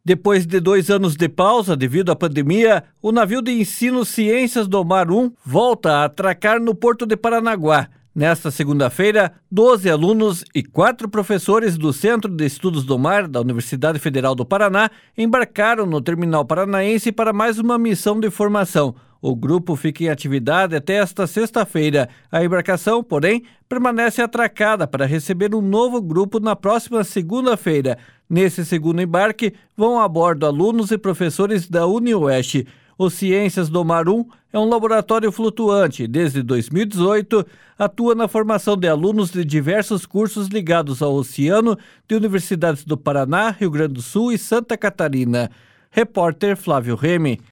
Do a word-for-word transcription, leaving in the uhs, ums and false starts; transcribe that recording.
Depois de dois anos de pausa devido à pandemia, o navio de ensino Ciências do Mar um volta a atracar no Porto de Paranaguá. Nesta segunda-feira, doze alunos e quatro professores do Centro de Estudos do Mar da Universidade Federal do Paraná embarcaram no terminal paranaense para mais uma missão de formação. O grupo fica em atividade até esta sexta-feira. A embarcação, porém, permanece atracada para receber um novo grupo na próxima segunda-feira. Nesse segundo embarque, vão a bordo alunos e professores da UniOeste. O Ciências do Mar um é um laboratório flutuante. Desde dois mil e dezoito, atua na formação de alunos de diversos cursos ligados ao oceano de universidades do Paraná, Rio Grande do Sul e Santa Catarina. Repórter Flávio Remy.